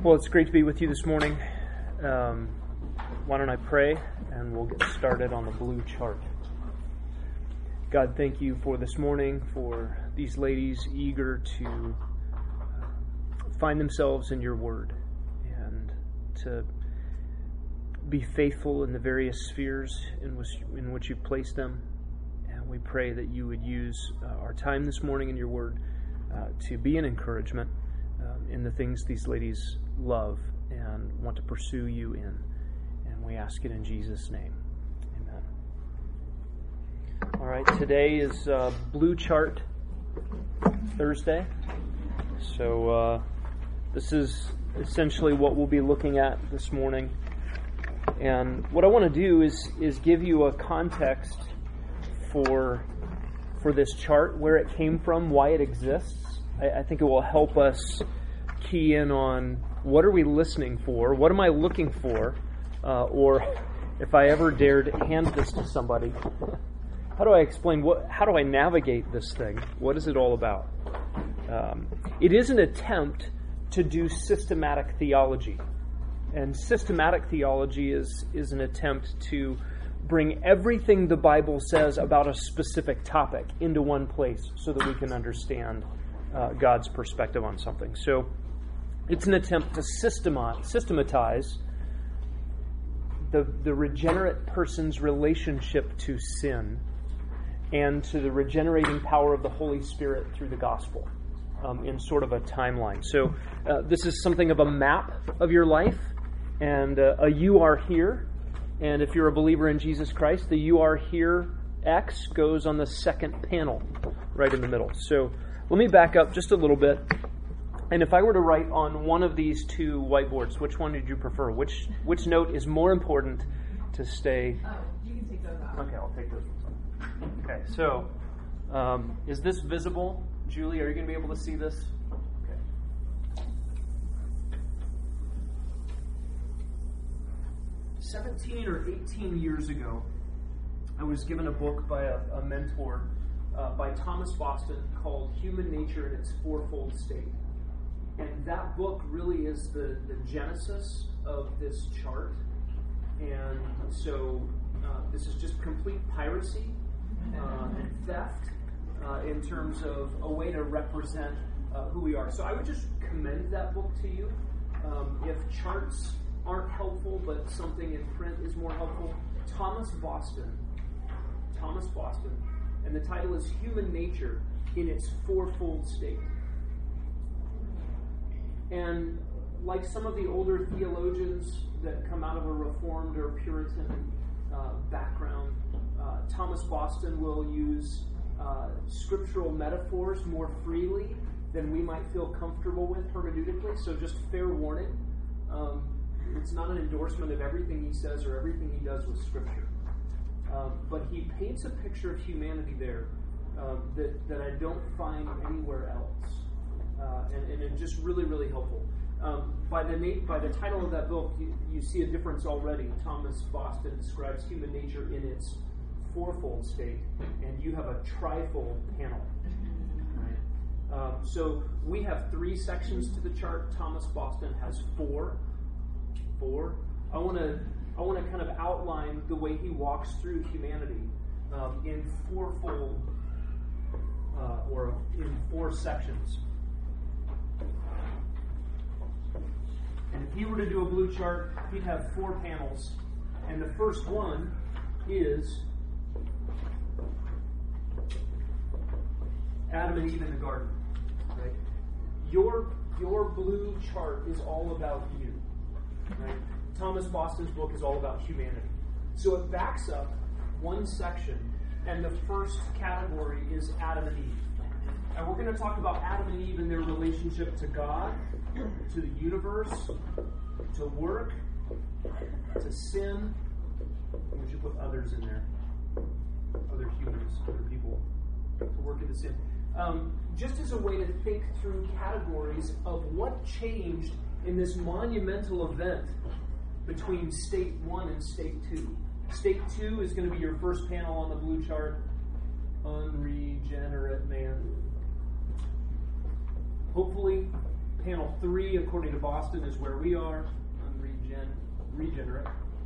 Well, it's great to be with you this morning. Why don't I pray and we'll get started on the blue chart. God, thank you for this morning, for these ladies eager to find themselves in your word and to be faithful in the various spheres in which you've placed them. And we pray that you would use our time this morning in your word to be an encouragement in the things these ladies love and want to pursue you in. And we ask it in Jesus' name. Amen. All right, today is Blue Chart Thursday. So this is essentially what we'll be looking at this morning. And what I want to do is give you a context for this chart, where it came from, why it exists. I think it will help us key in on what are we listening for, what am I looking for, or if I ever dared hand this to somebody, how do I explain, how do I navigate this thing? What is it all about? It is an attempt to do systematic theology. And systematic theology is an attempt to bring everything the Bible says about a specific topic into one place so that we can understand God's perspective on something. So it's an attempt to systematize the regenerate person's relationship to sin and to the regenerating power of the Holy Spirit through the gospel in sort of a timeline. So this is something of a map of your life, and a you are here. And if you're a believer in Jesus Christ, the you are here X goes on the second panel right in the middle. So let me back up just a little bit. And if I were to write on one of these two whiteboards, which one did you prefer? Which note is more important to stay? Oh, you can take those out. Okay, I'll take those ones off. Okay, so is this visible? Julie, are you going to be able to see this? Okay. 17 or 18 years ago, I was given a book by a mentor by Thomas Boston called Human Nature in its Fourfold State. And that book really is the genesis of this chart. And so this is just complete piracy and theft in terms of a way to represent who we are. So I would just commend that book to you. If charts aren't helpful, but something in print is more helpful, Thomas Boston, and the title is Human Nature in its Fourfold State. And like some of the older theologians that come out of a Reformed or Puritan background, Thomas Boston will use scriptural metaphors more freely than we might feel comfortable with hermeneutically. So just fair warning, it's not an endorsement of everything he says or everything he does with Scripture. But he paints a picture of humanity there that I don't find anywhere else. And it's just really, really helpful. By the title of that book, you see a difference already. Thomas Boston describes human nature in its fourfold state, and you have a trifold panel. Right? So we have 3 sections to the chart. Thomas Boston has 4. I want to kind of outline the way he walks through humanity in fourfold or in 4 sections. And if he were to do a blue chart, he'd have 4 panels. And the first one is Adam and Eve in the garden. Right? Your blue chart is all about you. Right? Thomas Boston's book is all about humanity. So it backs up one section, and the first category is Adam and Eve. And we're going to talk about Adam and Eve and their relationship to God, to the universe, to work, to sin. We should put others in there. Other humans, other people, to work into sin. Just as a way to think through categories of what changed in this monumental event between state 1 and state 2. State 2 is going to be your first panel on the blue chart. Unregenerate man. Hopefully, Panel 3, according to Boston, is where we are, regenerate.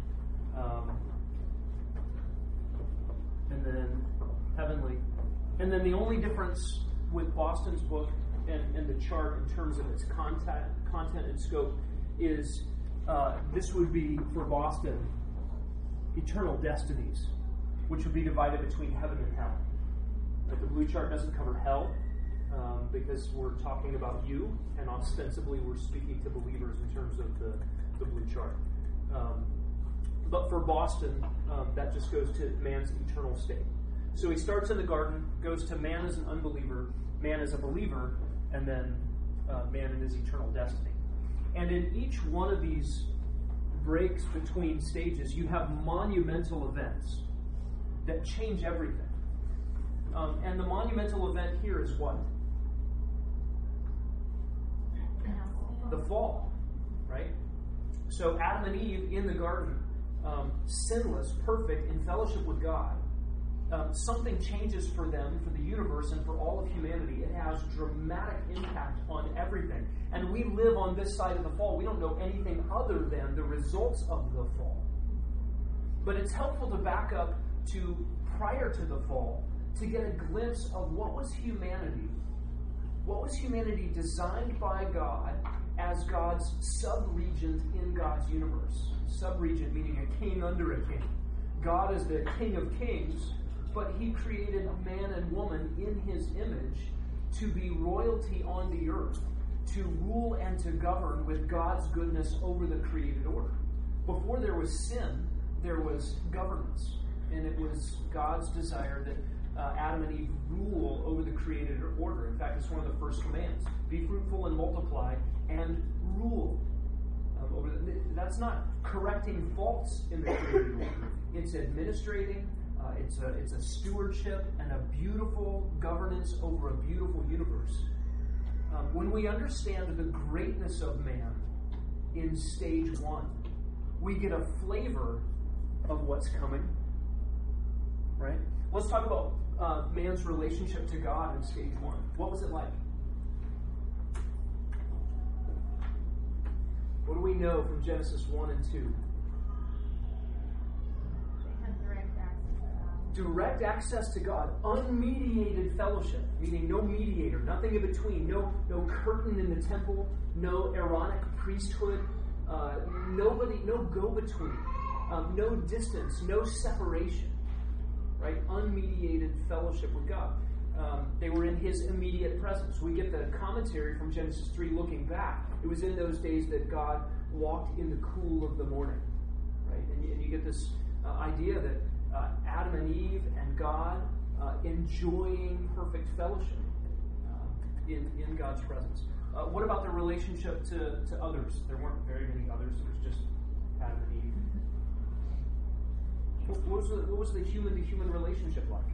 And then heavenly. And then the only difference with Boston's book and the chart in terms of its content and scope is this would be, for Boston, eternal destinies, which would be divided between heaven and hell. Like the blue chart doesn't cover hell, because we're talking about you, and ostensibly we're speaking to believers in terms of the blue chart. But for Boston, that just goes to man's eternal state. So he starts in the garden, goes to man as an unbeliever, man as a believer, and then man in his eternal destiny. And in each one of these breaks between stages, you have monumental events that change everything. And the monumental event here is what? The fall, right? So Adam and Eve in the garden, sinless, perfect, in fellowship with God, something changes for them, for the universe, and for all of humanity. It has dramatic impact on everything. And we live on this side of the fall. We don't know anything other than the results of the fall. But it's helpful to back up to prior to the fall to get a glimpse of what was humanity. What was humanity designed by God as God's sub-regent in God's universe? Sub-regent meaning a king under a king. God is the King of Kings, but he created man and woman in his image to be royalty on the earth, to rule and to govern with God's goodness over the created order. Before there was sin, there was governance, and it was God's desire that Adam and Eve rule over the created order. In fact, it's one of the first commands. Be fruitful and multiply and rule. That's not correcting faults in the created order. It's administrating. It's a stewardship and a beautiful governance over a beautiful universe. When we understand the greatness of man in stage 1, we get a flavor of what's coming. Right? Let's talk about man's relationship to God in stage 1. What was it like? What do we know from Genesis 1 and 2? They had direct access to God. Direct access to God. Unmediated fellowship, meaning no mediator, nothing in between, no curtain in the temple, no Aaronic priesthood, nobody, no go-between, no distance, no separation. Right? Unmediated fellowship with God. They were in his immediate presence. We get the commentary from Genesis 3 looking back. It was in those days that God walked in the cool of the morning. Right? And you get this idea that Adam and Eve and God enjoying perfect fellowship in God's presence. What about their relationship to others? There weren't very many others. It was just Adam and Eve. What was the human-to-human relationship like?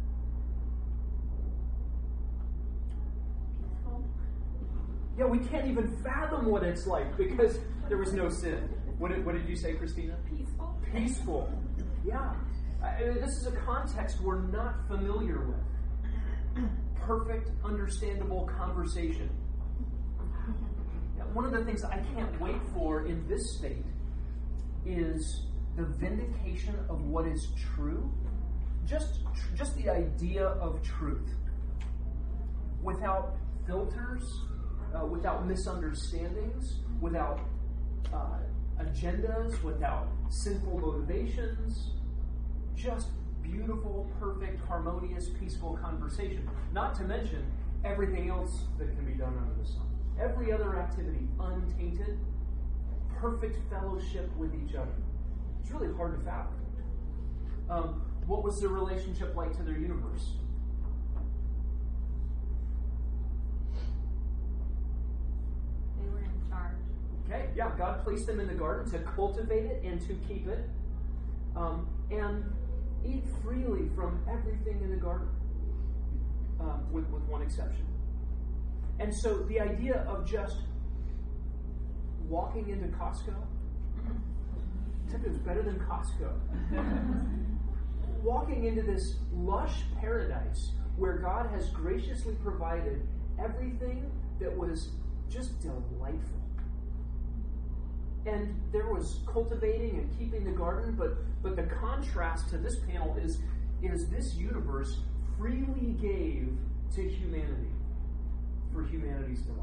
Peaceful. Yeah, we can't even fathom what it's like because there was no sin. What did you say, Christina? Peaceful. Peaceful. Yeah. This is a context we're not familiar with. Perfect, understandable conversation. Now, one of the things I can't wait for in this state is the vindication of what is true, just the idea of truth, without filters, without misunderstandings, without agendas, without sinful motivations, just beautiful, perfect, harmonious, peaceful conversation. Not to mention everything else that can be done under the sun. Every other activity untainted, perfect fellowship with each other. It's really hard to fathom. What was their relationship like to their universe? They were in charge. Okay, yeah, God placed them in the garden to cultivate it and to keep it, and eat freely from everything in the garden, with one exception. And so the idea of just walking into Costco, except it was better than Costco. Walking into this lush paradise where God has graciously provided everything that was just delightful. And there was cultivating and keeping the garden, but the contrast to this panel is this universe freely gave to humanity for humanity's delight.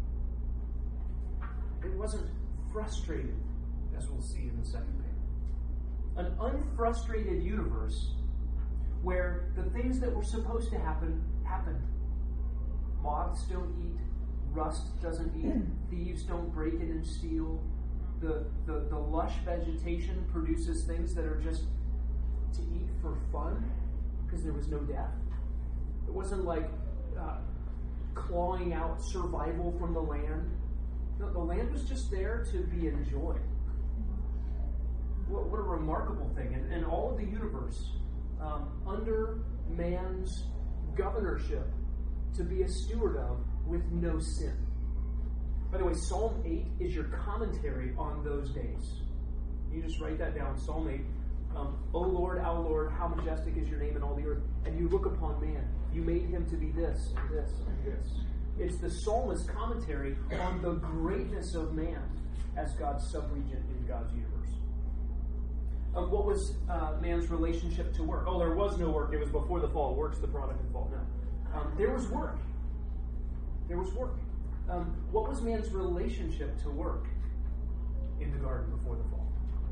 It wasn't frustrated, as we'll see in the second panel. An unfrustrated universe where the things that were supposed to happen, happened. Moths don't eat, rust doesn't eat, thieves don't break in and steal. The lush vegetation produces things that are just to eat for fun because there was no death. It wasn't like clawing out survival from the land. No, the land was just there to be enjoyed. What a remarkable thing. And all of the universe under man's governorship to be a steward of with no sin. By the way, Psalm 8 is your commentary on those days. You just write that down, Psalm 8. O Lord, our Lord, how majestic is your name in all the earth. And you look upon man. You made him to be this, and this, and this. It's the psalmist's commentary on the greatness of man as God's subregent in God's universe. What was man's relationship to work? Oh, there was no work. It was before the fall. Work's the product of the fall. No. There was work. There was work. What was man's relationship to work in the garden before the fall?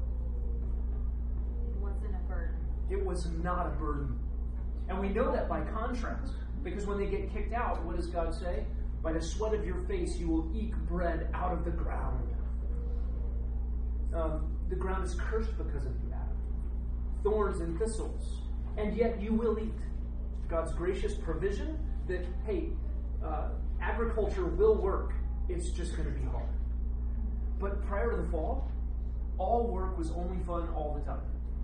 It wasn't a burden. It was not a burden. And we know that by contrast. Because when they get kicked out, what does God say? By the sweat of your face you will eke bread out of the ground. The ground is cursed because of you, Adam. Thorns and thistles. And yet you will eat. God's gracious provision that, hey, agriculture will work. It's just going to be hard. But prior to the fall, all work was only fun all the time.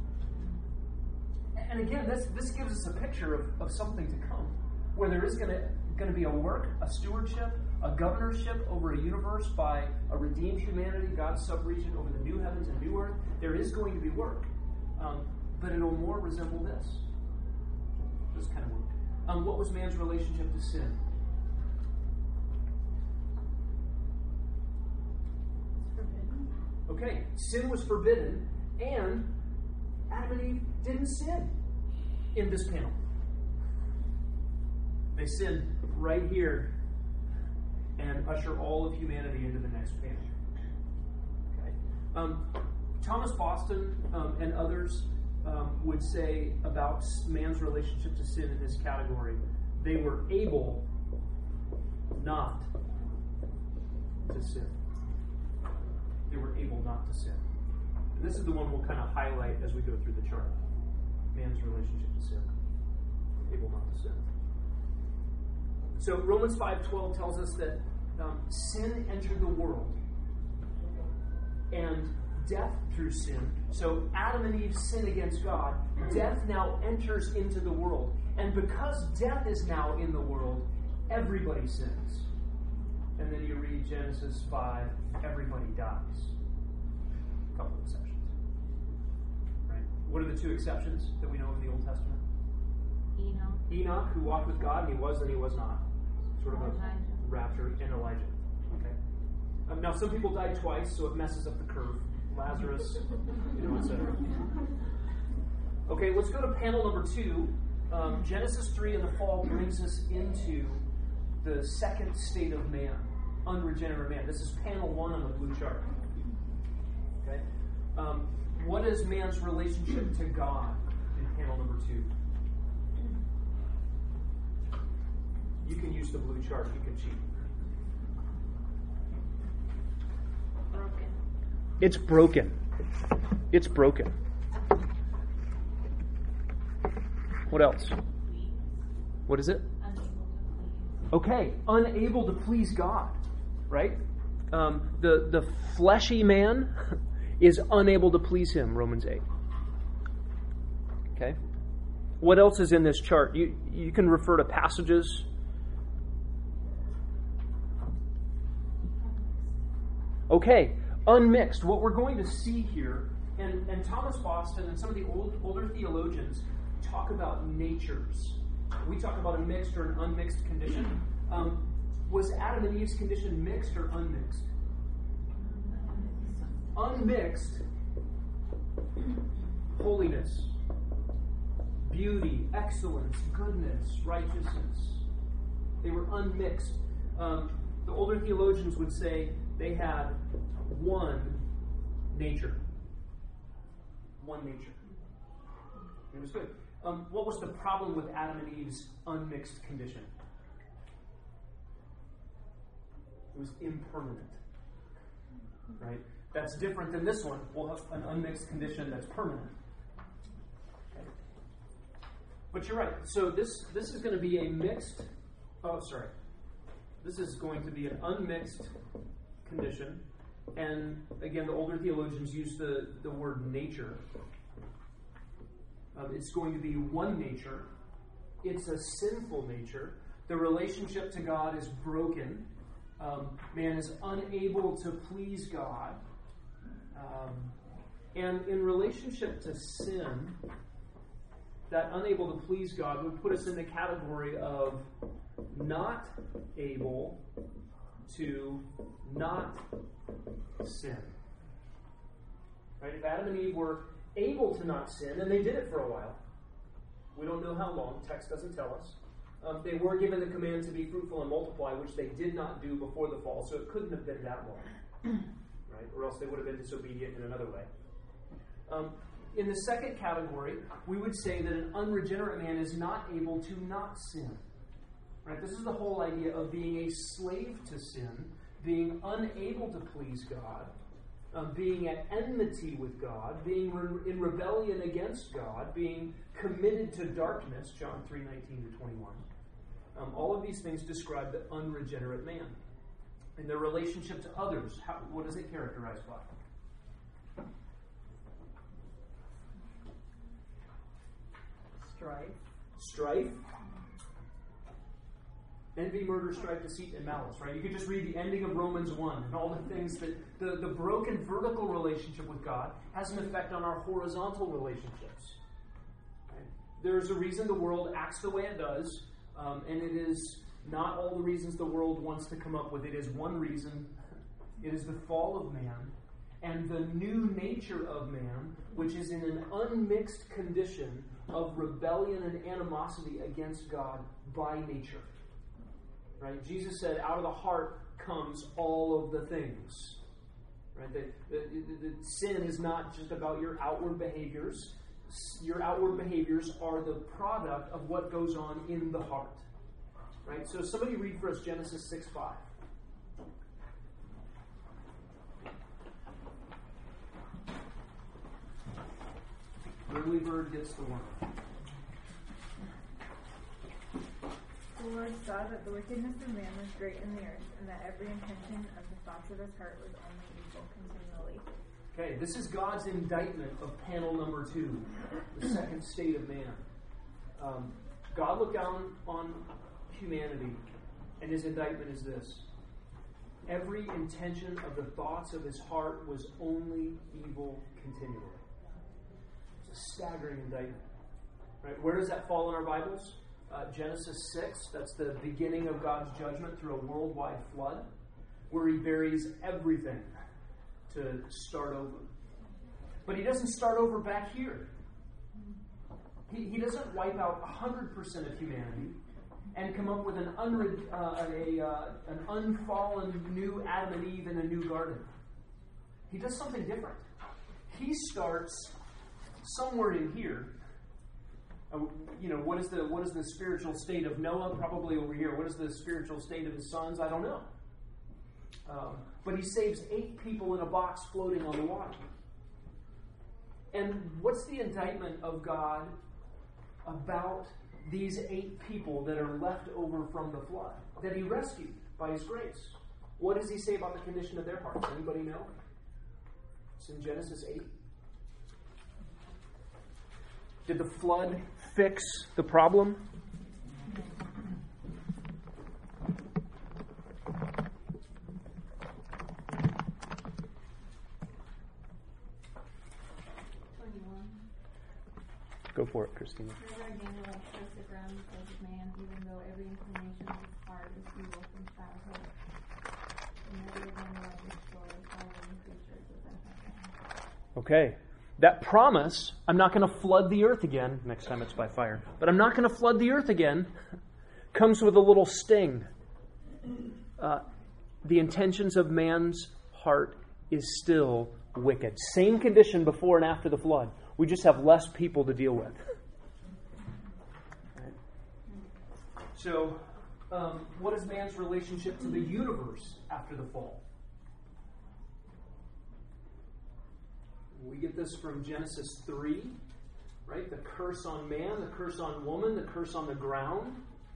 And again, this gives us a picture of something to come, where there is going to be a work, a stewardship, a governorship over a universe by a redeemed humanity, God's subregion over the new heavens and new earth. There is going to be work, but it'll more resemble this kind of work. What was man's relationship to sin? Okay, sin was forbidden, and Adam and Eve didn't sin in this panel. They sinned right here and usher all of humanity into the next panel. Okay. Thomas Boston and others would say about man's relationship to sin in this category, they were able not to sin. They were able not to sin. And this is the one we'll kind of highlight as we go through the chart. Man's relationship to sin. Able not to sin. So Romans 5:12 tells us that sin entered the world and death through sin. So Adam and Eve sin against God. Death now enters into the world. And because death is now in the world, everybody sins. And then you read Genesis 5, everybody dies. A couple of exceptions. Right? What are the two exceptions that we know in the Old Testament? Enoch, who walked with God, and he was and he was not. Sort of a rapture, and Elijah. Okay. Now, some people died twice, so it messes up the curve. Lazarus, etc. Okay, let's go to panel number 2. Genesis 3 and the fall brings us into the second state of man, unregenerate man. This is panel 1 on the blue chart. Okay. What is man's relationship to God in panel number 2? You can use the blue chart. You can cheat. Broken. It's broken. It's broken. What else? What is it? Unable to please. Okay, unable to please God, right? The fleshy man is unable to please him, Romans 8. Okay? What else is in this chart? You can refer to passages. Okay, unmixed. What we're going to see here, and Thomas Boston and some of the older theologians talk about natures. We talk about a mixed or an unmixed condition. Was Adam and Eve's condition mixed or unmixed? Unmixed. Holiness, beauty, excellence, goodness, righteousness. They were unmixed. The older theologians would say they had one nature. One nature. It was good. What was the problem with Adam and Eve's unmixed condition? It was impermanent. Right? That's different than this one. We'll have an unmixed condition that's permanent. Okay. But you're right. So this is going to be a mixed. This is going to be an unmixed condition. And again, the older theologians use the word nature. It's going to be one nature. It's a sinful nature. The relationship to God is broken. Man is unable to please God. And in relationship to sin, that unable to please God would put us in the category of not able to not sin. Right? If Adam and Eve were able to not sin, and they did it for a while. We don't know how long. Text doesn't tell us. They were given the command to be fruitful and multiply, which they did not do before the fall, so it couldn't have been that long. Right? Or else they would have been disobedient in another way. In the second category, we would say that an unregenerate man is not able to not sin. Right? This is the whole idea of being a slave to sin, being unable to please God, being at enmity with God, being in rebellion against God, being committed to darkness, John 3:19-21. All of these things describe the unregenerate man. In their relationship to others, what is it characterized by? Strife. Envy, murder, strife, deceit, and malice, right? You could just read the ending of Romans 1 and all the things that the broken vertical relationship with God has an effect on our horizontal relationships. Right? There's a reason the world acts the way it does, and it is not all the reasons the world wants to come up with. It is one reason. It is the fall of man and the new nature of man, which is in an unmixed condition of rebellion and animosity against God by nature. Right? Jesus said, out of the heart comes all of the things. Right? The sin is not just about your outward behaviors. Your outward behaviors are the product of what goes on in the heart. Right? So somebody read for us Genesis 6:5. Early bird gets the worm. The Lord saw that the wickedness of man was great in the earth, and that every intention of the thoughts of his heart was only evil continually. Okay, this is God's indictment of panel number 2, the second state of man. God looked down on humanity, and his indictment is this. Every intention of the thoughts of his heart was only evil continually. It's a staggering indictment. Right? Where does that fall in our Bibles? Genesis 6, that's the beginning of God's judgment through a worldwide flood, where he buries everything to start over. But he doesn't start over back here. He doesn't wipe out 100% of humanity and come up with an unfallen new Adam and Eve in a new garden. He does something different. He starts somewhere in here. What is the spiritual state of Noah? Probably over here. What is the spiritual state of his sons? I don't know. But he saves 8 people in a box floating on the water. And what's the indictment of God about these 8 people that are left over from the flood, that he rescued by his grace? What does he say about the condition of their hearts? Anybody know? It's in Genesis 8. Did the flood fix the problem? Go for it, Christina. Never again will I curse the ground because of man, even though every inclination of his heart is evil from childhood. And never again will I destroy all living creatures as I have done. Okay. That promise, I'm not going to flood the earth again, next time it's by fire, but I'm not going to flood the earth again, comes with a little sting. The intentions of man's heart is still wicked. Same condition before and after the flood. We just have less people to deal with. Right. So, what is man's relationship to the universe after the fall? We get this from Genesis 3, right? The curse on man, the curse on woman, the curse on the ground.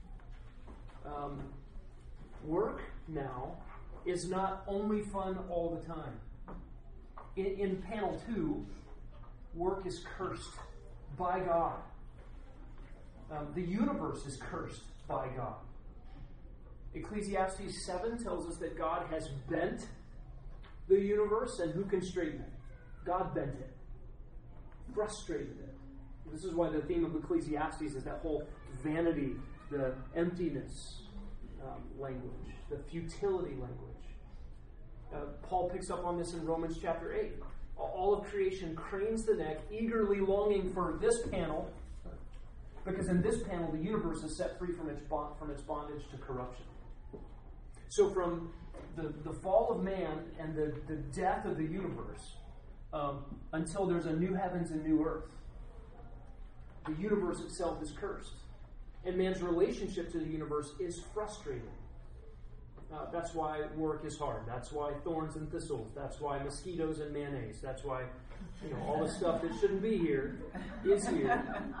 Work now is not only fun all the time. In panel 2, work is cursed by God. The universe is cursed by God. Ecclesiastes 7 tells us that God has bent the universe, and who can straighten it? God bent it, frustrated it. This is why the theme of Ecclesiastes is that whole vanity, the emptiness language, the futility language. Paul picks up on this in Romans chapter 8. All of creation cranes the neck, eagerly longing for this panel, because in this panel the universe is set free from its bondage to corruption. So from the fall of man and the death of the universe, until there's a new heavens and new earth, the universe itself is cursed. And man's relationship to the universe is frustrating. That's why work is hard. That's why thorns and thistles. That's why mosquitoes and mayonnaise. That's why all the stuff that shouldn't be here is here.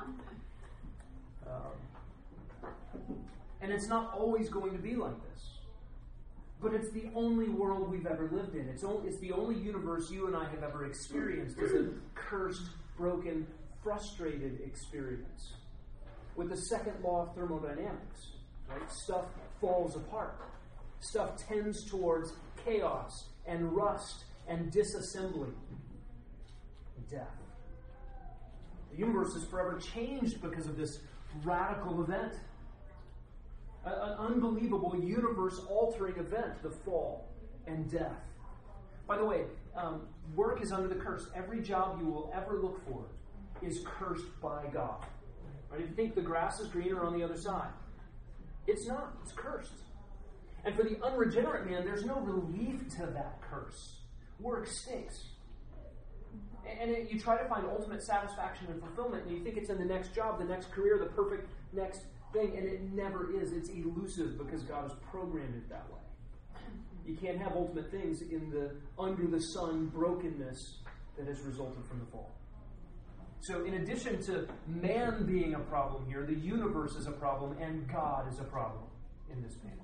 And it's not always going to be like this. But it's the only world we've ever lived in. It's the only universe you and I have ever experienced as a cursed, broken, frustrated experience. With the second law of thermodynamics, right? Stuff falls apart. Stuff tends towards chaos and rust and disassembly and death. The universe is forever changed because of this radical event. An unbelievable universe-altering event, the fall and death. By the way, work is under the curse. Every job you will ever look for is cursed by God. Right? If you think the grass is greener on the other side, it's not. It's cursed. And for the unregenerate man, there's no relief to that curse. Work stinks. And you try to find ultimate satisfaction and fulfillment, and you think it's in the next job, the next career, the perfect next thing, and it never is. It's elusive because God has programmed it that way. You can't have ultimate things in the under the sun brokenness that has resulted from the fall. So in addition to man being a problem here, the universe is a problem and God is a problem in this panel.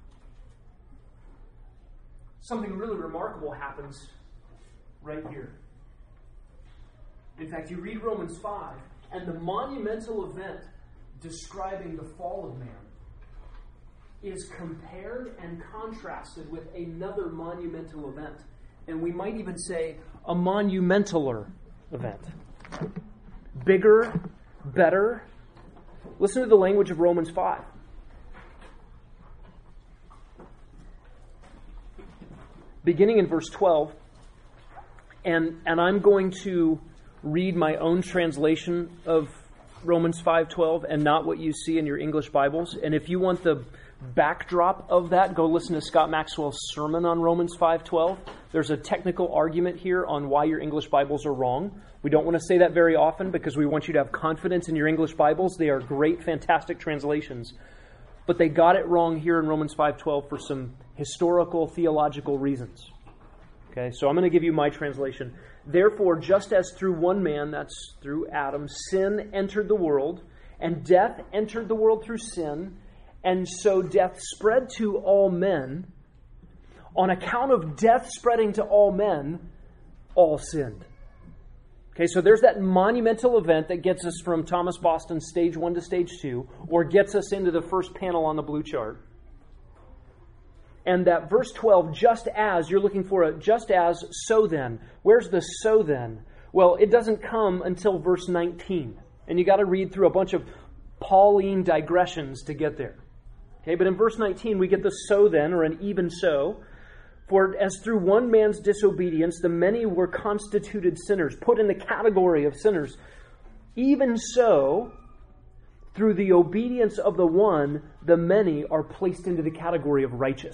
Something really remarkable happens right here. In fact, you read Romans 5, and the monumental event describing the fall of man is compared and contrasted with another monumental event. And we might even say a monumentaler event. Bigger, better. Listen to the language of Romans 5. Beginning in verse 12, and I'm going to read my own translation of Romans 5:12 and not what you see in your English Bibles. And if you want the backdrop of that, go listen to Scott Maxwell's sermon on Romans 5:12. There's a technical argument here on why your English Bibles are wrong. We don't want to say that very often because we want you to have confidence in your English Bibles. They are great, fantastic translations. But they got it wrong here in Romans 5:12 for some historical, theological reasons. Okay, so I'm going to give you my translation. Therefore, just as through one man, that's through Adam, sin entered the world, and death entered the world through sin, and so death spread to all men. On account of death spreading to all men, all sinned. Okay, so there's that monumental event that gets us from Thomas Boston's stage 1 to stage 2, or gets us into the first panel on the blue chart. And that verse 12, just as, you're looking for a just as, so then. Where's the so then? Well, it doesn't come until verse 19. And you got to read through a bunch of Pauline digressions to get there. Okay, but in verse 19 we get the so then, or an even so. For as through one man's disobedience the many were constituted sinners, put in the category of sinners, even so, through the obedience of the one, the many are placed into the category of righteous.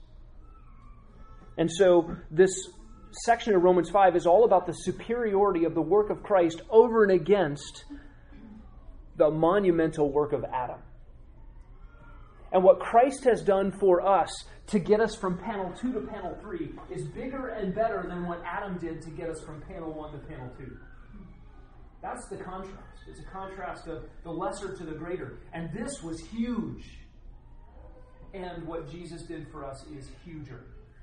And so this section of Romans 5 is all about the superiority of the work of Christ over and against the monumental work of Adam. And what Christ has done for us to get us from panel 2 to panel 3 is bigger and better than what Adam did to get us from panel 1 to panel 2. That's the contrast. It's a contrast of the lesser to the greater. And this was huge. And what Jesus did for us is huger.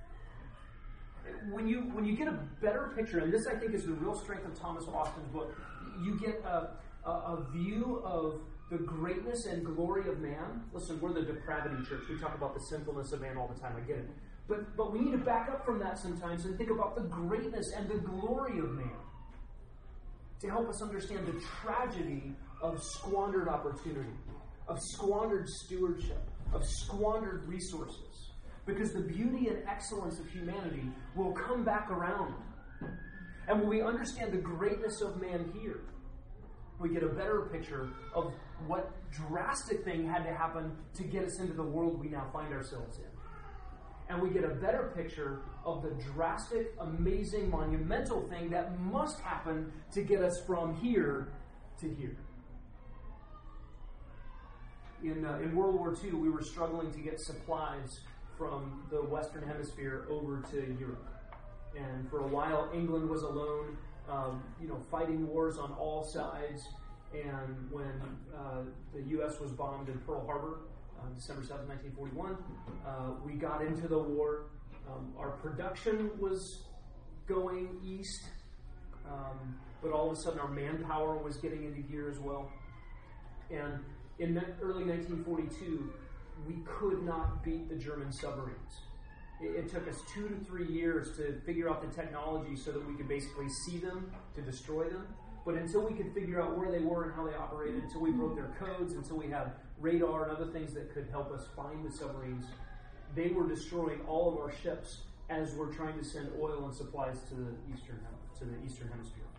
When you get a better picture, and this I think is the real strength of Thomas Austin's book, you get a view of the greatness and glory of man. Listen, we're the depravity church. We talk about the sinfulness of man all the time. I get it. But we need to back up from that sometimes and think about the greatness and the glory of man to help us understand the tragedy of squandered opportunity, of squandered stewardship, of squandered resources. Because the beauty and excellence of humanity will come back around. And when we understand the greatness of man here, we get a better picture of what drastic thing had to happen to get us into the world we now find ourselves in. And we get a better picture of the drastic, amazing, monumental thing that must happen to get us from here to here. In World War II, we were struggling to get supplies from the Western Hemisphere over to Europe. And for a while, England was alone, fighting wars on all sides. And when the U.S. was bombed in Pearl Harbor, December 7, 1941, we got into the war. Our production was going east, but all of a sudden our manpower was getting into gear as well. And in early 1942, we could not beat the German submarines. It took us 2 to 3 years to figure out the technology so that we could basically see them, to destroy them. But until we could figure out where they were and how they operated, until we broke their codes, until we had radar and other things that could help us find the submarines, they were destroying all of our ships as we're trying to send oil and supplies to the Eastern Hemisphere.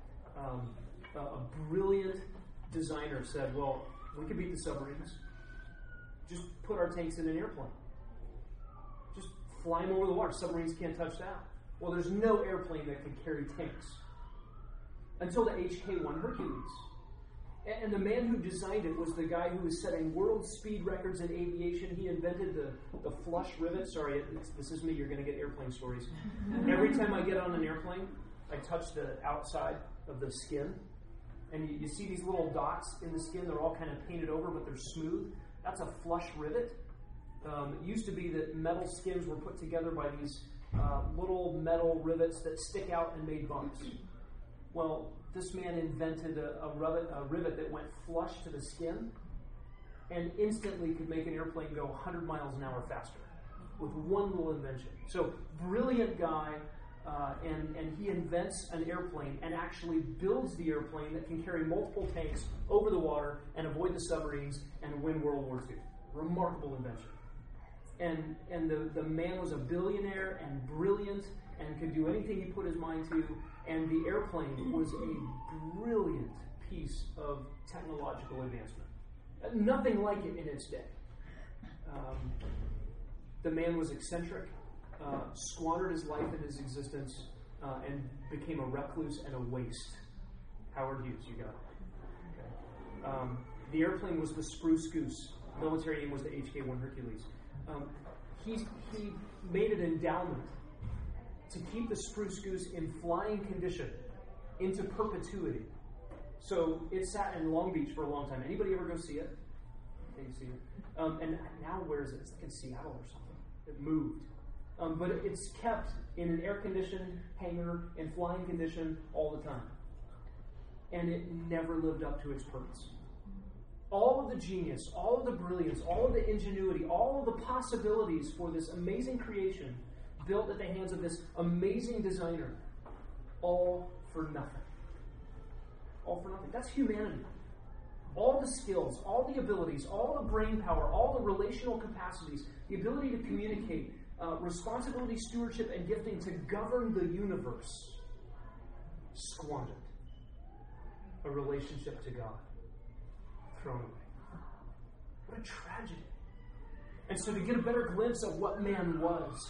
A brilliant designer said, well, we could beat the submarines. Just put our tanks in an airplane. Just fly them over the water. Submarines can't touch that. Well, there's no airplane that could carry tanks. Until the HK-1 Hercules. And the man who designed it was the guy who was setting world speed records in aviation. He invented the flush rivet. Sorry, this is me. You're going to get airplane stories. Every time I get on an airplane, I touch the outside of the skin. And you see these little dots in the skin. They're all kind of painted over, but they're smooth. That's a flush rivet. It used to be that metal skins were put together by these little metal rivets that stick out and made bumps. Well, this man invented a rivet that went flush to the skin and instantly could make an airplane go 100 miles an hour faster with one little invention. So, brilliant guy, and he invents an airplane and actually builds the airplane that can carry multiple tanks over the water and avoid the submarines and win World War II. Remarkable invention. And the man was a billionaire and brilliant and could do anything he put his mind to. And the airplane was a brilliant piece of technological advancement. Nothing like it in its day. The man was eccentric, squandered his life and his existence, and became a recluse and a waste. Howard Hughes, you got it. Okay. The airplane was the Spruce Goose. Military name was the HK-1 Hercules. He made an endowment to keep the Spruce Goose in flying condition into perpetuity. So it sat in Long Beach for a long time. Anybody ever go see it? Okay, you see it. And now where is it? It's like in Seattle or something. It moved. But it's kept in an air-conditioned hangar in flying condition all the time. And it never lived up to its purpose. All of the genius, all of the brilliance, all of the ingenuity, all of the possibilities for this amazing creation built at the hands of this amazing designer, all for nothing. All for nothing. That's humanity. all the skills, all the abilities, all the brain power, all the relational capacities, the ability to communicate, responsibility, stewardship, and gifting to govern the universe, squandered. A relationship to God thrown away. What a tragedy. And so to get a better glimpse of what man was,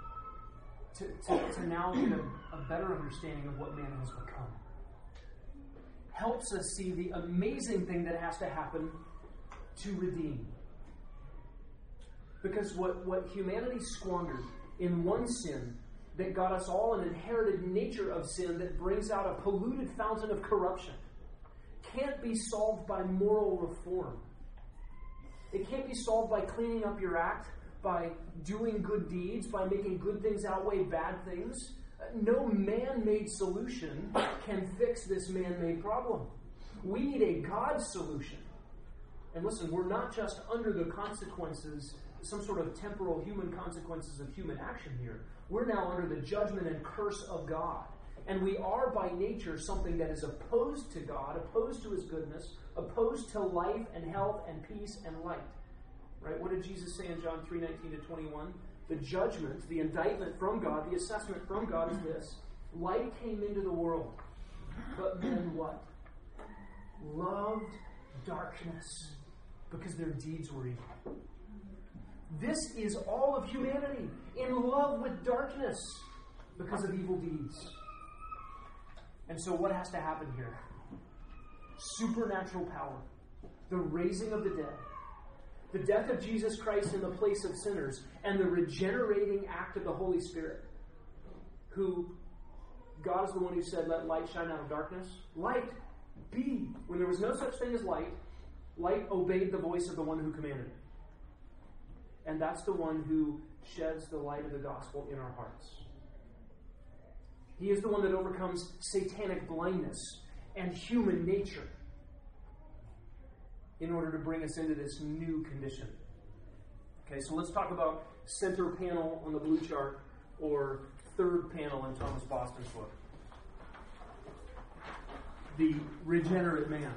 to now get a better understanding of what man has become, helps us see the amazing thing that has to happen to redeem. Because what humanity squandered in one sin that got us all an inherited nature of sin that brings out a polluted fountain of corruption can't be solved by moral reform. It can't be solved by cleaning up your act, by doing good deeds, by making good things outweigh bad things. No man-made solution can fix this man-made problem. We need a God solution. And listen, we're not just under the consequences, some sort of temporal human consequences of human action here. We're now under the judgment and curse of God. And we are by nature something that is opposed to God, opposed to His goodness, opposed to life and health and peace and light. Right? What did Jesus say in John 3:19-21? The judgment, the indictment from God, the assessment from God is this: light came into the world, but men what? Loved darkness because their deeds were evil. This is all of humanity, in love with darkness because of evil deeds. And so what has to happen here? Supernatural power, the raising of the dead, the death of Jesus Christ in the place of sinners, and the regenerating act of the Holy Spirit, who, God is the one who said, let light shine out of darkness. Light be. When there was no such thing as light, light obeyed the voice of the one who commanded it. And that's the one who sheds the light of the gospel in our hearts. He is the one that overcomes satanic blindness and human nature in order to bring us into this new condition. Okay, so let's talk about center panel on the blue chart, or third panel in Thomas Boston's book. The regenerate man.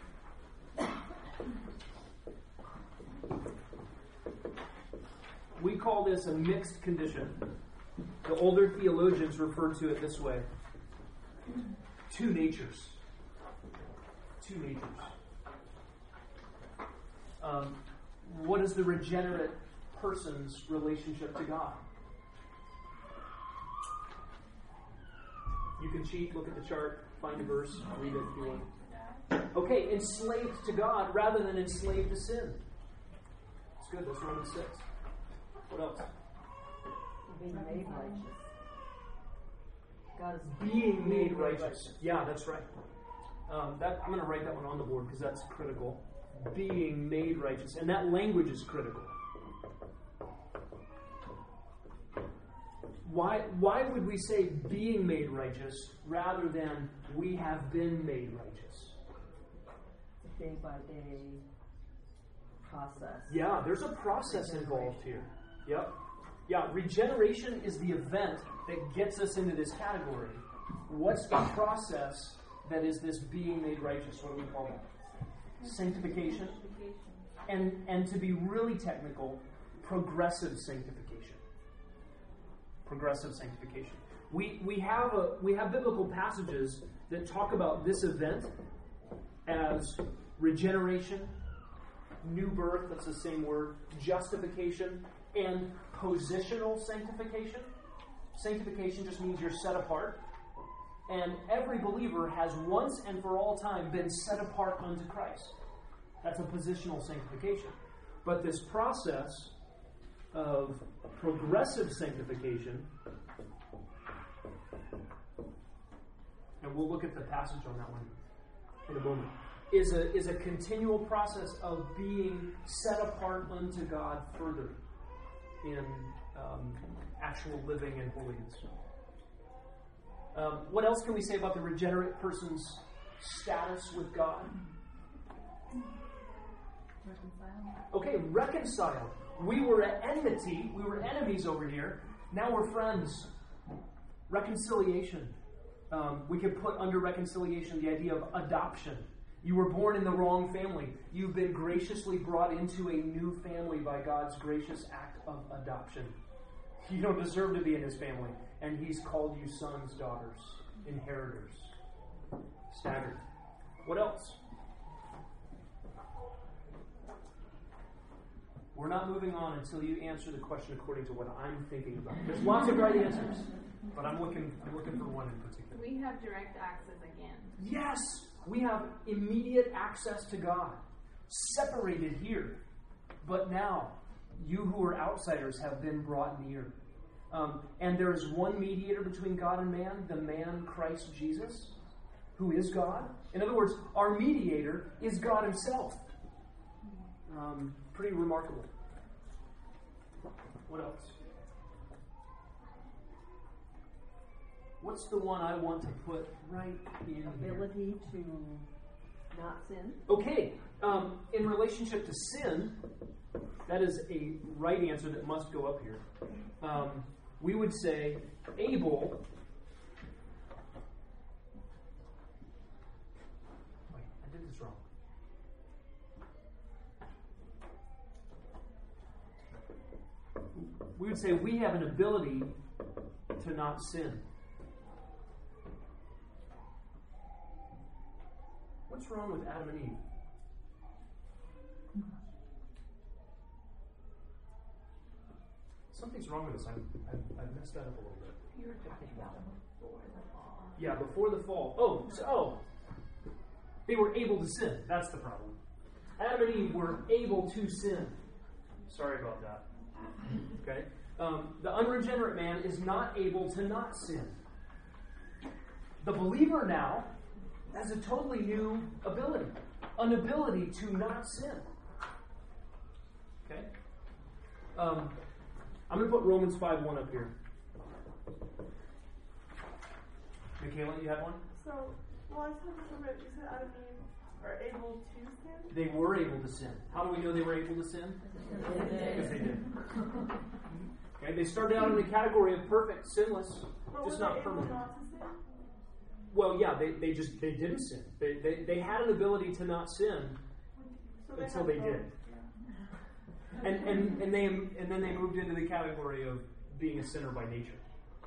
We call this a mixed condition. The older theologians refer to it this way: two natures. Two natures. What is the regenerate person's relationship to God? You can cheat, look at the chart, find a verse, read it if you want. Okay, enslaved to God rather than enslaved to sin. That's good, that's Romans 6. What else? Being made righteous. God is being made righteous. Yeah, that's right. I'm going to write that one on the board because that's critical. Being made righteous. And that language is critical. Why would we say being made righteous rather than we have been made righteous? Day by day process. Yeah, there's a process involved here. Yep. Yeah, regeneration is the event that gets us into this category. What's the process that is this being made righteous? What do we call that? Sanctification. And to be really technical, progressive sanctification. Progressive sanctification. We have biblical passages that talk about this event as regeneration, new birth, that's the same word, justification, and positional sanctification. Sanctification just means you're set apart. And every believer has once and for all time been set apart unto Christ. That's a positional sanctification. But this process of progressive sanctification, and we'll look at the passage on that one in a moment, is a continual process of being set apart unto God further in actual living and holiness. What else can we say about the regenerate person's status with God? Reconcile. Okay, reconcile. We were at enmity. We were enemies over here. Now we're friends. Reconciliation. We could put under reconciliation the idea of adoption. You were born in the wrong family. You've been graciously brought into a new family by God's gracious act of adoption. You don't deserve to be in his family, and he's called you sons, daughters, inheritors. Staggering. What else? We're not moving on until you answer the question according to what I'm thinking about. There's lots of right answers, but I'm looking for one in particular. We have direct access again. Yes, we have immediate access to God, separated here. But now, you who are outsiders have been brought near. And there is one mediator between God and man, the man Christ Jesus, who is God. In other words, our mediator is God himself. Pretty remarkable. What else? What's the one I want to put right in here? Ability to not sin. Okay, in relationship to sin, that is a right answer that must go up here. We would say able. Wait, I did this wrong. We would say we have an ability to not sin. What's wrong with Adam and Eve? Something's wrong with this. I've messed that up a little bit. You were talking about before the fall. Yeah, before the fall. They were able to sin. That's the problem. Adam and Eve were able to sin. Sorry about that. Okay? The unregenerate man is not able to not sin. The believer now has a totally new ability. An ability to not sin. Okay? I'm going to put Romans 5:1 up here. Michaela, you had one? So, I just want to remember, you said Adam and Eve are able to sin? They were able to sin. How do we know they were able to sin? Because they did. Okay, they started out in the category of perfect, sinless, But just were not they able permanent. not to sin? Well, yeah, they didn't sin. They had an ability to not sin So until had they both. did. And then they moved into the category of being a sinner by nature.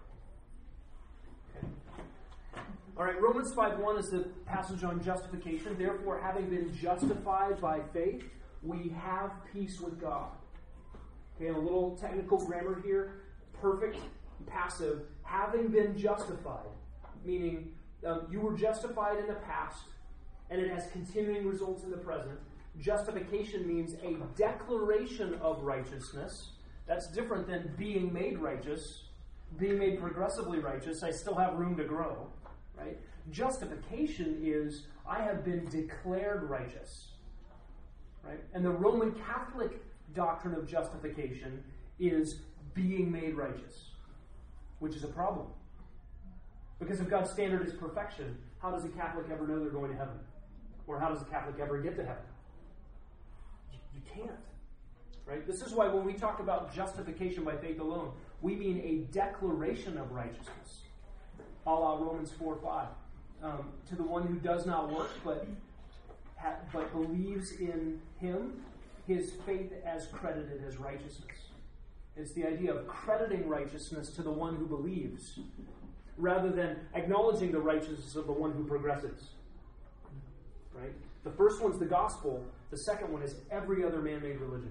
Okay. All right, Romans 5:1 is the passage on justification. Therefore, having been justified by faith, we have peace with God. Okay, and a little technical grammar here. Perfect, passive. Having been justified, meaning you were justified in the past, and it has continuing results in the present. Justification means a declaration of righteousness. That's different than being made righteous, being made progressively righteous. I still have room to grow, right? Justification is I have been declared righteous, right? And the Roman Catholic doctrine of justification is being made righteous, which is a problem. Because if God's standard is perfection, how does a Catholic ever know they're going to heaven? Or how does a Catholic ever get to heaven? You can't. Right? This is why when we talk about justification by faith alone, we mean a declaration of righteousness. A la Romans 4:5. To the one who does not work but believes in him, his faith as credited as righteousness. It's the idea of crediting righteousness to the one who believes, rather than acknowledging the righteousness of the one who progresses. Right? The first one's the gospel. The second one is every other man-made religion.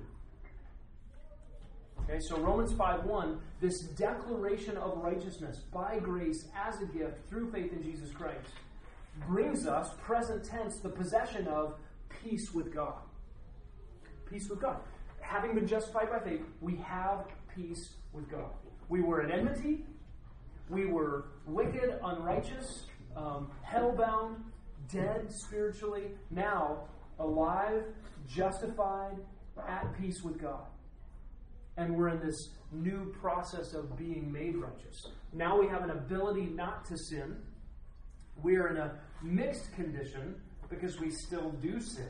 Okay, so Romans 5:1, this declaration of righteousness by grace as a gift through faith in Jesus Christ, brings us, present tense, the possession of peace with God. Peace with God. Having been justified by faith, we have peace with God. We were at enmity. We were wicked, unrighteous, hell-bound, dead spiritually. Now, alive, justified, at peace with God. And we're in this new process of being made righteous. Now we have an ability not to sin. We are in a mixed condition because we still do sin.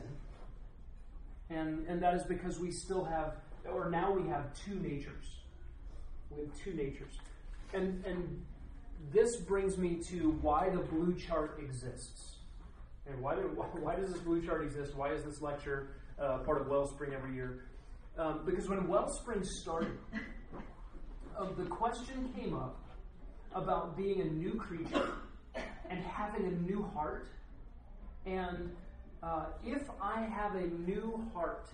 And that is because we still have, or now we have two natures. We have two natures. And this brings me to why the blue chart exists. And why does this blue chart exist? Why is this lecture part of Wellspring every year? Because when Wellspring started, the question came up about being a new creature and having a new heart. And if I have a new heart,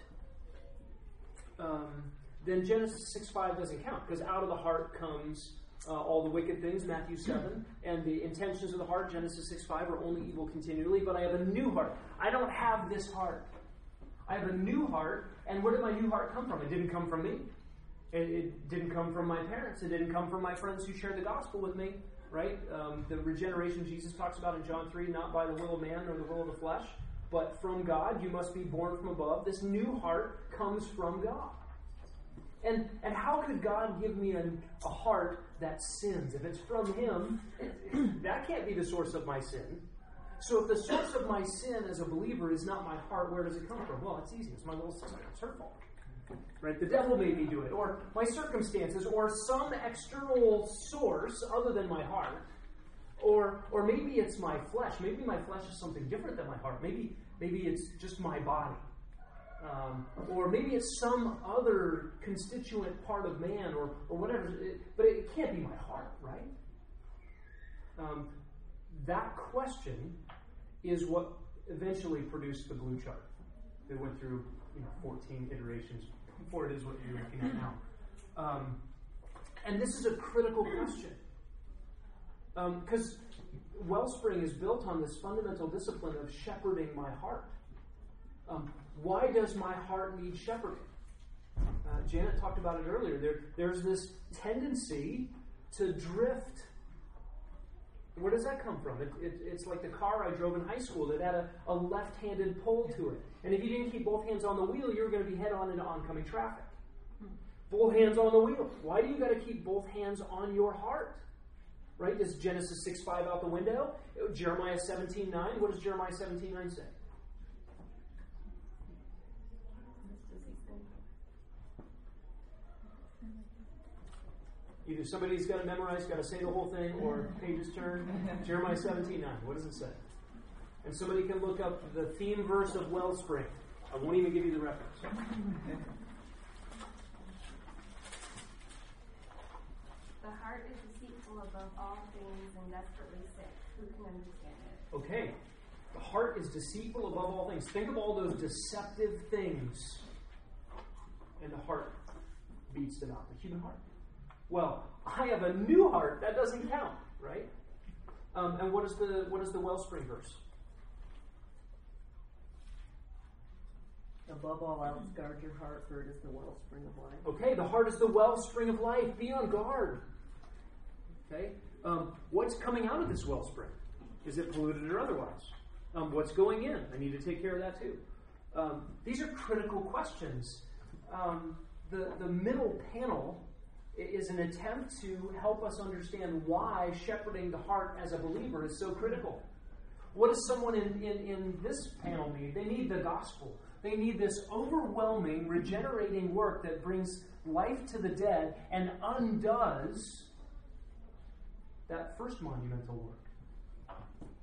then Genesis 6:5 doesn't count, because out of the heart comes all the wicked things, Matthew 7, and the intentions of the heart, Genesis 6:5, are only evil continually. But I have a new heart. I don't have this heart. I have a new heart, and where did my new heart come from? It didn't come from me. It didn't come from my parents. It didn't come from my friends who shared the gospel with me, right? The regeneration Jesus talks about in John 3, not by the will of man or the will of the flesh, but from God. You must be born from above. This new heart comes from God. And how could God give me a heart that sins? If it's from Him, that can't be the source of my sin. So if the source of my sin as a believer is not my heart, where does it come from? Well, it's easy. It's my little sister. It's her fault. Right? The devil made me do it. Or my circumstances. Or some external source other than my heart. Or maybe it's my flesh. Maybe my flesh is something different than my heart. Maybe it's just my body. Or maybe it's some other constituent part of man, or whatever. But it can't be my heart, right? That question is what eventually produced the blue chart. It went through 14 iterations before it is what you're looking at now. And this is a critical question. Because Wellspring is built on this fundamental discipline of shepherding my heart. Why does my heart need shepherding? Janet talked about it earlier. There's this tendency to drift. Where does that come from? It's like the car I drove in high school that had a left-handed pull to it. And if you didn't keep both hands on the wheel, you were going to be head-on into oncoming traffic. Both hands on the wheel. Why do you got to keep both hands on your heart? Right? Is Genesis 6:5 out the window? Jeremiah 17:9. What does Jeremiah 17:9 say? Either somebody's got to memorize, got to say the whole thing, or pages turn. Jeremiah 17:9. What does it say? And somebody can look up the theme verse of Wellspring. I won't even give you the reference. The heart is deceitful above all things and desperately sick. Who can understand it? Okay. The heart is deceitful above all things. Think of all those deceptive things. And the heart beats them out. The human heart. Well, I have a new heart. That doesn't count, right? And what is the Wellspring verse? Above all else, guard your heart, for it is the wellspring of life. Okay, the heart is the wellspring of life. Be on guard. Okay? What's coming out of this wellspring? Is it polluted or otherwise? What's going in? I need to take care of that too. These are critical questions. The middle panel is an attempt to help us understand why shepherding the heart as a believer is so critical. What does someone in this panel need? They need the gospel. They need this overwhelming, regenerating work that brings life to the dead and undoes that first monumental work.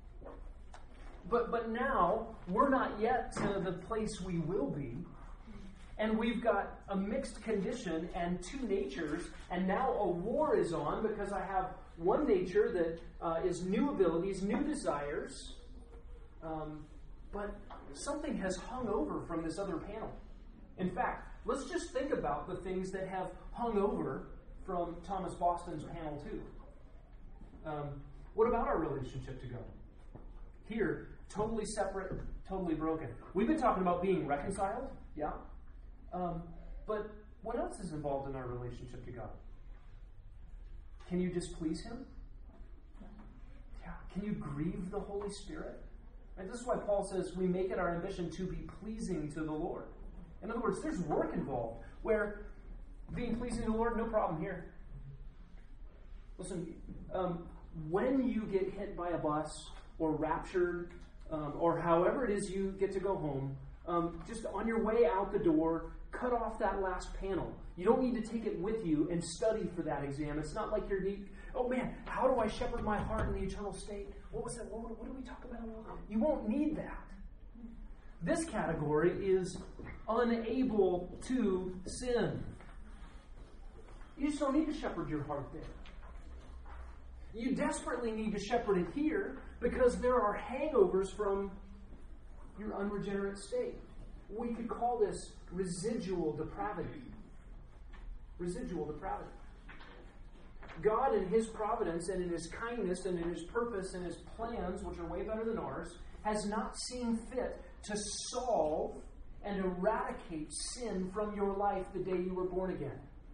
But now, we're not yet to the place we will be. And we've got a mixed condition and two natures, and now a war is on because I have one nature that is new abilities, new desires, but something has hung over from this other panel. In fact, let's just think about the things that have hung over from Thomas Boston's panel 2. What about our relationship to God? Here, totally separate, totally broken. We've been talking about being reconciled, yeah? But what else is involved in our relationship to God? Can you displease Him? Yeah. Can you grieve the Holy Spirit? Right? This is why Paul says we make it our ambition to be pleasing to the Lord. In other words, there's work involved where being pleasing to the Lord, no problem here. Listen, when you get hit by a bus or raptured or however it is you get to go home, just on your way out the door, cut off that last panel. You don't need to take it with you and study for that exam. It's not like you're Oh man, how do I shepherd my heart in the eternal state? What was that? What did we talk about? You won't need that. This category is unable to sin. You just don't need to shepherd your heart there. You desperately need to shepherd it here because there are hangovers from your unregenerate state. We could call this residual depravity. Residual depravity. God in His providence and in His kindness and in His purpose and His plans, which are way better than ours, has not seen fit to solve and eradicate sin from your life the day you were born again.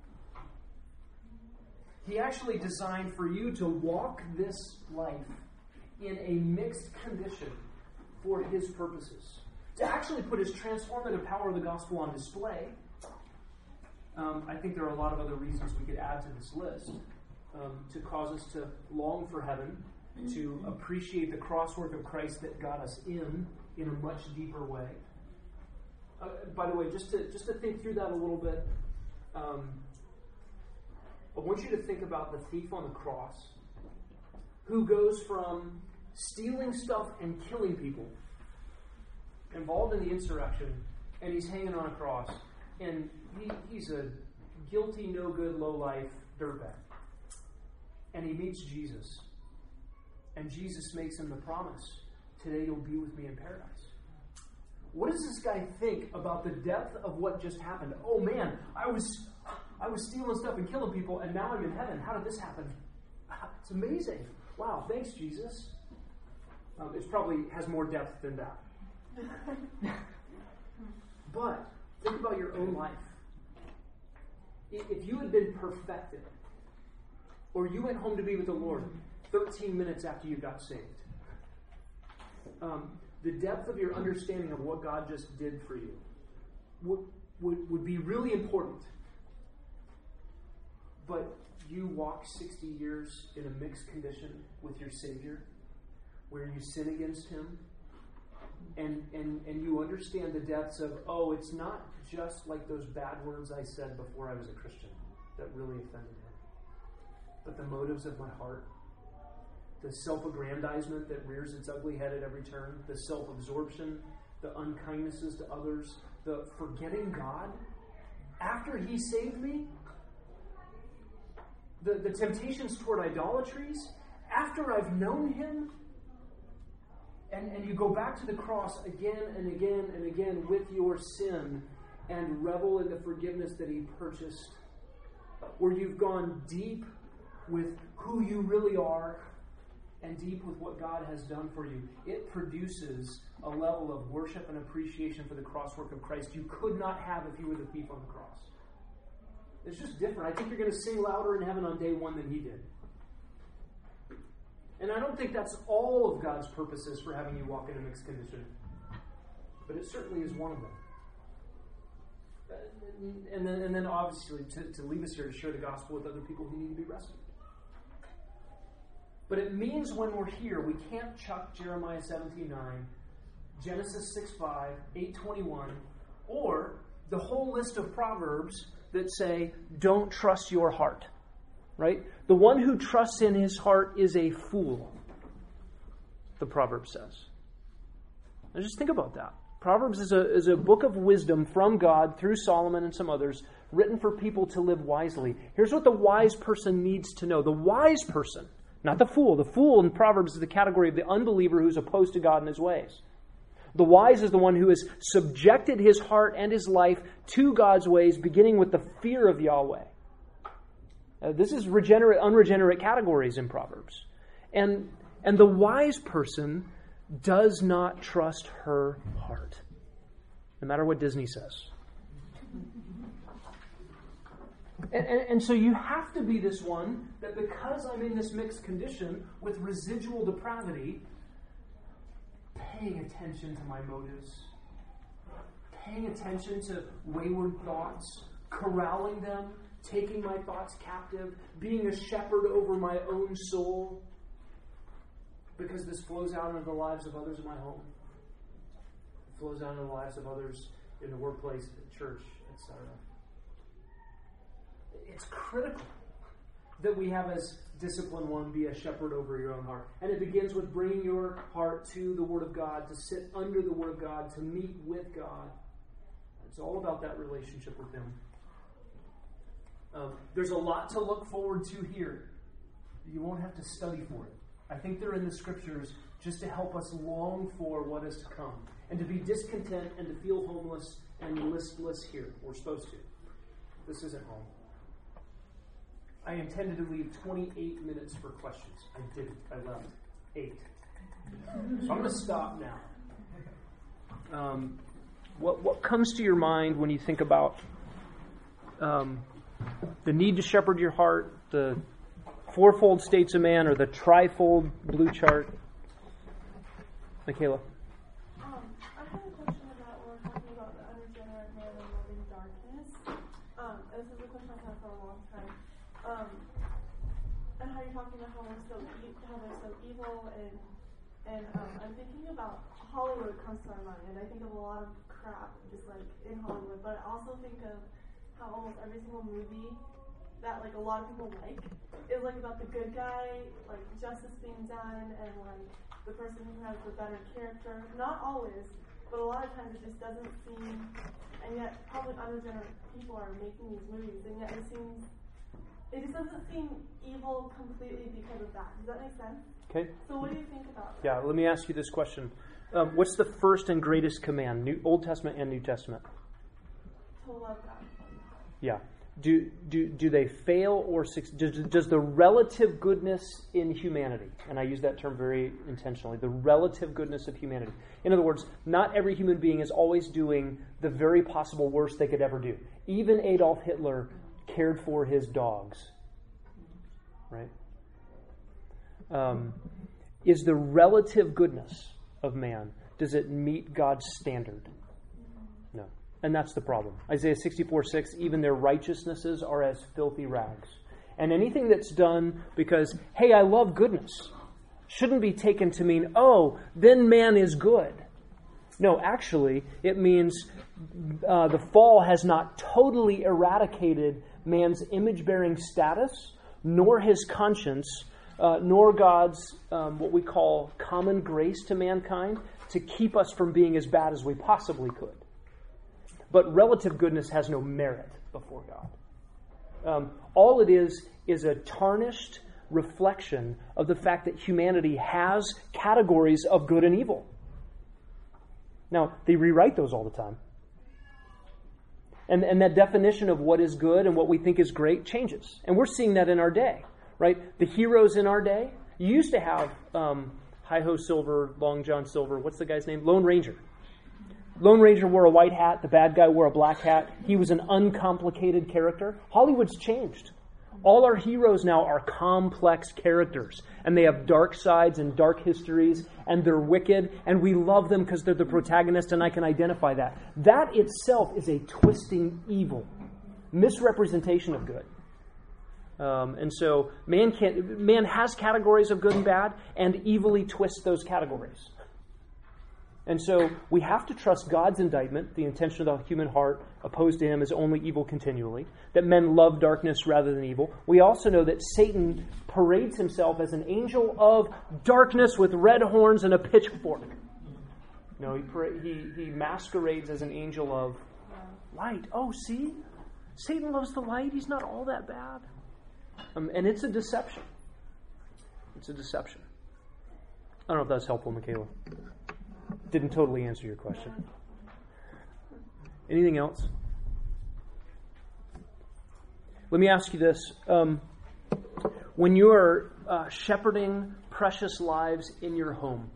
He actually designed for you to walk this life in a mixed condition for His purposes. To actually put His transformative power of the gospel on display. I think there are a lot of other reasons we could add to this list. To cause us to long for heaven, to appreciate the crosswork of Christ that got us in a much deeper way. By the way, just to think through that a little bit, I want you to think about the thief on the cross who goes from stealing stuff and killing people, involved in the insurrection, and he's hanging on a cross, and he's a guilty, no good, low life dirtbag. And he meets Jesus. And Jesus makes him the promise, today you'll be with me in paradise. What does this guy think about the depth of what just happened? Oh man, I was stealing stuff and killing people, and now I'm in heaven. How did this happen? It's amazing. Wow, thanks, Jesus. It probably has more depth than that. But think about your own life. If you had been perfected, or you went home to be with the Lord 13 minutes after you got saved, the depth of your understanding of what God just did for you would be really important. But you walk 60 years in a mixed condition with your Savior, where you sin against Him, and you understand the depths of, oh, it's not just like those bad words I said before I was a Christian that really offended Him, but the motives of my heart, the self-aggrandizement that rears its ugly head at every turn, the self-absorption, the unkindnesses to others, the forgetting God after He saved me, the temptations toward idolatries after I've known Him. And you go back to the cross again and again and again with your sin and revel in the forgiveness that He purchased, where you've gone deep with who you really are and deep with what God has done for you. It produces a level of worship and appreciation for the crosswork of Christ you could not have if you were the thief on the cross. It's just different. I think you're going to sing louder in heaven on day one than He did. And I don't think that's all of God's purposes for having you walk in a mixed condition. But it certainly is one of them. And then obviously to leave us here to share the gospel with other people who need to be rescued. But it means when we're here, we can't chuck Jeremiah 17:9, Genesis 6:5, 8:21, or the whole list of Proverbs that say, don't trust your heart. Right? The one who trusts in his heart is a fool, the proverb says. Now just think about that. Proverbs is a book of wisdom from God through Solomon and some others, written for people to live wisely. Here's what the wise person needs to know. The wise person, not the fool. The fool in Proverbs is the category of the unbeliever who's opposed to God and His ways. The wise is the one who has subjected his heart and his life to God's ways, beginning with the fear of Yahweh. This is regenerate, unregenerate categories in Proverbs. And the wise person does not trust her heart, no matter what Disney says. And so you have to be this one that, because I'm in this mixed condition with residual depravity, paying attention to my motives, paying attention to wayward thoughts, corralling them, taking my thoughts captive, being a shepherd over my own soul, because this flows out into the lives of others in my home. It flows out into the lives of others in the workplace, the church, etc. It's critical that we have as discipline 1, be a shepherd over your own heart. And it begins with bringing your heart to the Word of God, to sit under the Word of God, to meet with God. It's all about that relationship with Him. There's a lot to look forward to here. You won't have to study for it. I think they're in the Scriptures just to help us long for what is to come. And to be discontent and to feel homeless and listless here. We're supposed to. This isn't home. I intended to leave 28 minutes for questions. I didn't. I left 8. So I'm going to stop now. What comes to your mind when you think about the need to shepherd your heart, the fourfold states of man, or the trifold blue chart? Michaela. I have a question about when we're talking about the unregenerate man and loving darkness. This is a question I've had for a long time. And how you're talking about how they're so evil, and I'm thinking about Hollywood comes to my mind, and I think of a lot of crap just like in Hollywood, but I also think of how almost every single movie that like a lot of people like is like about the good guy, like justice being done, and like the person who has the better character. Not always, but a lot of times it just doesn't seem, and yet probably unregenerate people are making these movies, and yet it just doesn't seem evil completely because of that. Does that make sense? Okay. So what do you think about that? Yeah, let me ask you this question. What's the first and greatest command, Old Testament and New Testament? To love God. Yeah. Do they fail or does the relative goodness in humanity, and I use that term very intentionally, the relative goodness of humanity. In other words, not every human being is always doing the very possible worst they could ever do. Even Adolf Hitler cared for his dogs. Right? Is the relative goodness of man, does it meet God's standard? No. And that's the problem. Isaiah 64:6, even their righteousnesses are as filthy rags. And anything that's done because, hey, I love goodness, shouldn't be taken to mean, oh, then man is good. No, actually, it means the fall has not totally eradicated man's image-bearing status, nor his conscience, nor God's what we call common grace to mankind to keep us from being as bad as we possibly could. But relative goodness has no merit before God. All it is a tarnished reflection of the fact that humanity has categories of good and evil. Now, they rewrite those all the time. And that definition of what is good and what we think is great changes. And we're seeing that in our day, right? The heroes in our day, you used to have Hi-Ho Silver, Long John Silver, what's the guy's name? Lone Ranger. Lone Ranger wore a white hat, the bad guy wore a black hat. He was an uncomplicated character. Hollywood's changed. All our heroes now are complex characters, and they have dark sides and dark histories, and they're wicked, and we love them because they're the protagonist, and I can identify that. That itself is a twisting evil, misrepresentation of good. And so man has categories of good and bad, and evilly twists those categories. And so we have to trust God's indictment, the intention of the human heart opposed to him is only evil continually, that men love darkness rather than evil. We also know that Satan parades himself as an angel of darkness with red horns and a pitchfork. No, he masquerades as an angel of light. Oh, see? Satan loves the light. He's not all that bad. And it's a deception. It's a deception. I don't know if that's helpful, Michaela. Didn't totally answer your question. Anything else? Let me ask you this. When you are shepherding precious lives in your home,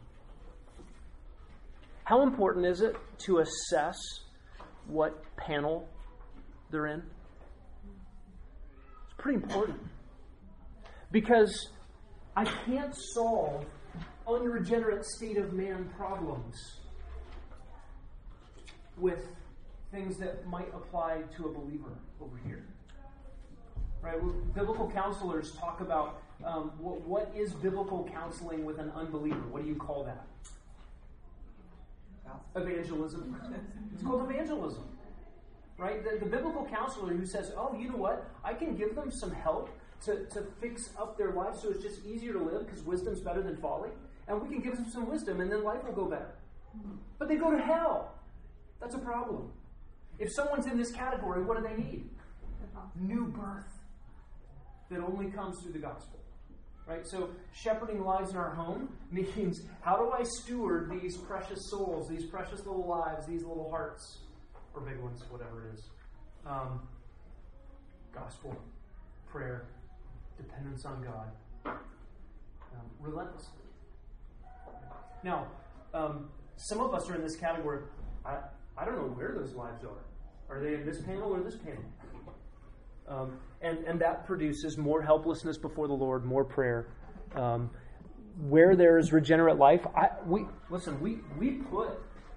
how important is it to assess what panel they're in? It's pretty important. Because I can't solve unregenerate state of man problems with things that might apply to a believer over here. Right? Biblical counselors talk about what is biblical counseling with an unbeliever. What do you call that? Evangelism. It's called evangelism. Right? The biblical counselor who says, oh, you know what? I can give them some help to fix up their lives so it's just easier to live because wisdom's better than folly. And we can give them some wisdom and then life will go better. But they go to hell. That's a problem. If someone's in this category, what do they need? New birth that only comes through the gospel. Right? So shepherding lives in our home means, how do I steward these precious souls, these precious little lives, these little hearts, or big ones, whatever it is. Gospel, prayer, dependence on God, relentlessly. Now, some of us are in this category. I don't know where those lives are. Are they in this panel or this panel? And that produces more helplessness before the Lord, more prayer. Where there is regenerate life, we put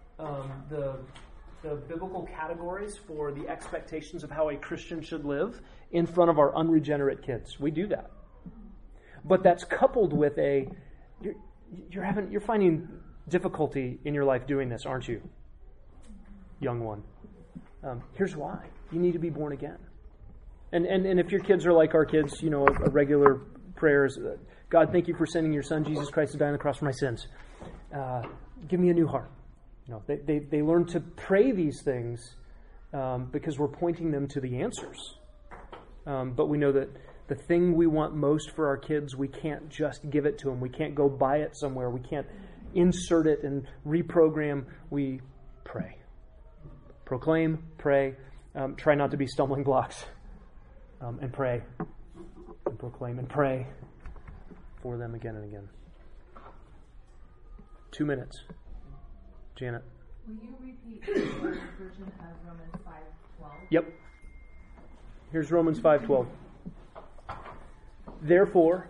the biblical categories for the expectations of how a Christian should live in front of our unregenerate kids. We do that, but that's coupled with you're finding difficulty in your life doing this, aren't you, young one? Here's why: you need to be born again. And if your kids are like our kids, a regular prayer is, God, thank you for sending your Son Jesus Christ to die on the cross for my sins. Give me a new heart. They learn to pray these things because we're pointing them to the answers. But we know that the thing we want most for our kids, we can't just give it to them. We can't go buy it somewhere. We can't insert it and reprogram. We pray. Proclaim, pray. Try not to be stumbling blocks. And pray. And proclaim and pray for them again and again. 2 minutes. Janet. Will you repeat the version of Romans 5:12? Yep. Here's Romans 5:12. Therefore,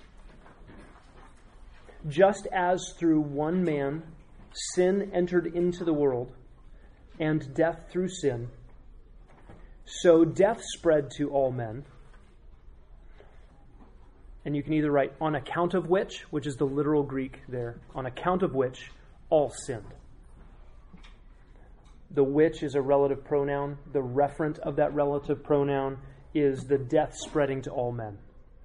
just as through one man sin entered into the world, and death through sin, so death spread to all men. And you can either write on account of which is the literal Greek there, on account of which all sinned. The which is a relative pronoun. The referent of that relative pronoun is the death spreading to all men.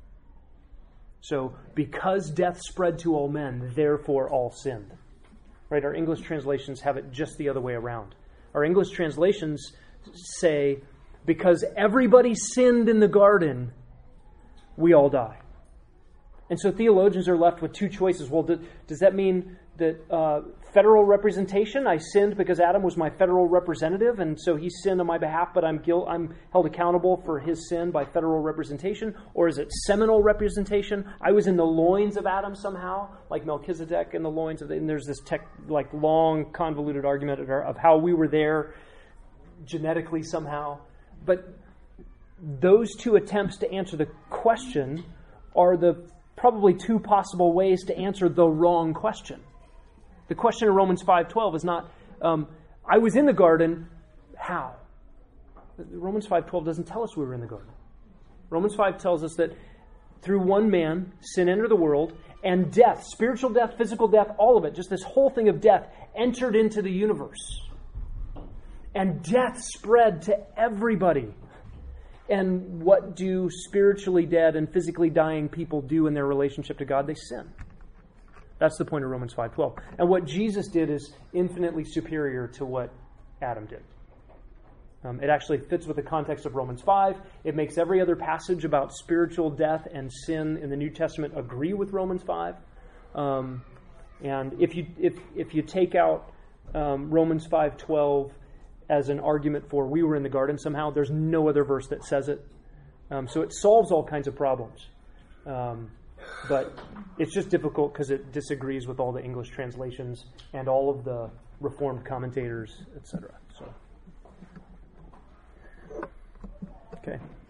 So, because death spread to all men, therefore all sinned. Right? Our English translations have it just the other way around. Our English translations say, because everybody sinned in the garden, we all die. And so theologians are left with two choices. Well, does that mean that federal representation, I sinned because Adam was my federal representative, and so he sinned on my behalf, but I'm held accountable for his sin by federal representation? Or is it seminal representation? I was in the loins of Adam somehow, like Melchizedek in the loins of and there's this long, convoluted argument of how we were there genetically somehow. But those two attempts to answer the question are the probably two possible ways to answer the wrong question. The question in Romans 5:12 is not, I was in the garden, how? Romans 5:12 doesn't tell us we were in the garden. Romans 5 tells us that through one man, sin entered the world, and death, spiritual death, physical death, all of it, just this whole thing of death, entered into the universe. And death spread to everybody. And what do spiritually dead and physically dying people do in their relationship to God? They sin. That's the point of Romans 5:12. And what Jesus did is infinitely superior to what Adam did. It actually fits with the context of Romans 5. It makes every other passage about spiritual death and sin in the New Testament agree with Romans 5. And if you take out Romans 5:12 as an argument for we were in the garden somehow, there's no other verse that says it. So it solves all kinds of problems. But it's just difficult because it disagrees with all the English translations and all of the Reformed commentators, etc. So, okay.